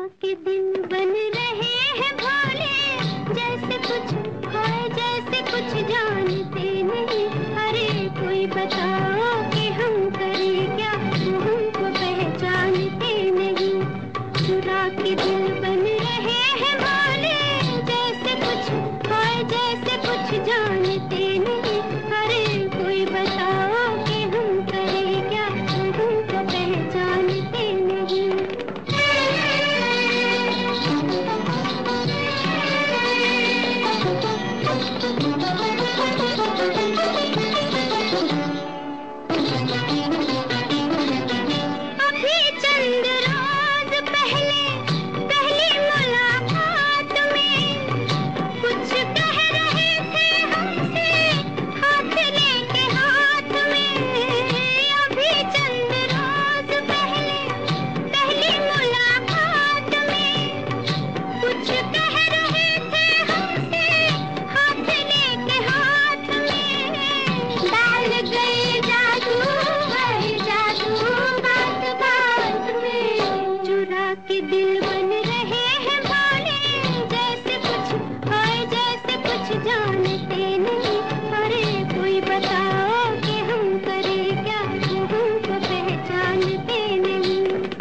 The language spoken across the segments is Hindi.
के दिल बन रहे हैं भोले, जैसे कुछ खोए जैसे कुछ जानते नहीं। अरे कोई बताओ कि हम करें क्या, वो हमको पहचानते नहीं। चुरा के दिल बन रहे हैं भोले, जैसे कुछ खोए जैसे कुछ जानते नहीं। अरे कोई बताओ कि हम करें क्या, वो हमको पहचानते नहीं। अभी चंद रोज पहले पहली मुलाकात में कुछ कह रहे थे हमसे, हाथ लेके हाथ में। अभी चंद रोज पहले पहली मुलाकात में कुछ कह रहे थे हमसे, हाथ लेके हाथ में। डाल गए जादू है जादू बात बात में। चुरा के दिल बन रहे हैं भोले, जैसे कुछ खोए जैसे कुछ जानते नहीं। अरे कोई बताओ कि हम करें क्या, वो हमको पहचानते नहीं।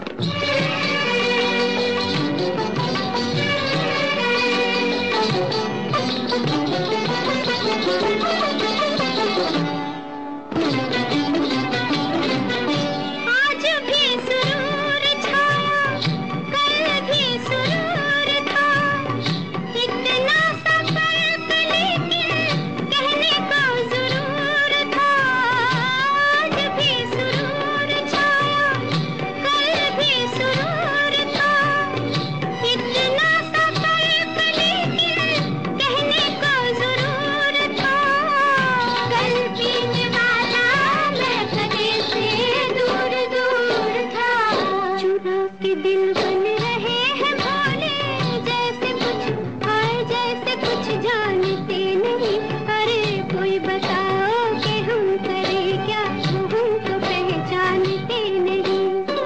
आज भी सुरूर छाया, कल भी सुरूर था। इतना सा फर्क लेकिन कहने को जरूर था। आज भी सुरूर छाया, कल भी सुरूर था। इतना सा फर्क लेकिन कहने को जरूर था। कल पीने वाला मैं कदे से दूर दूर था। चुरा के दिल बन रहे हैं भोले, जैसे कुछ आए जैसे कुछ जानते नहीं। अरे कोई बताओ कि हम करें क्या, वो हमको पहचानते नहीं।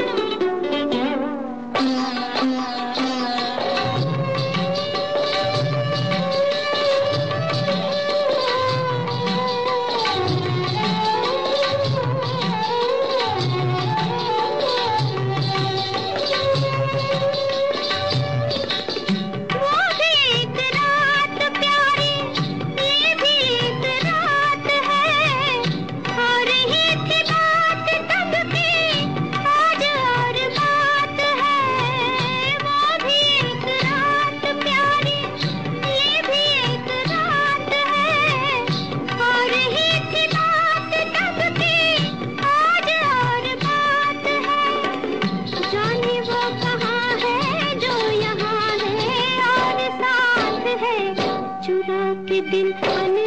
वो भी एक रात प्यारी, ये भी एक रात है। हो रही थी बात तब की, आज और बात है। वो भी एक रात प्यारी, ये भी एक रात है। हो रही थी बात तब की, आज और बात है। जाने वो कहाँ है जो यहाँ है और साथ है। चुरा के दिल बन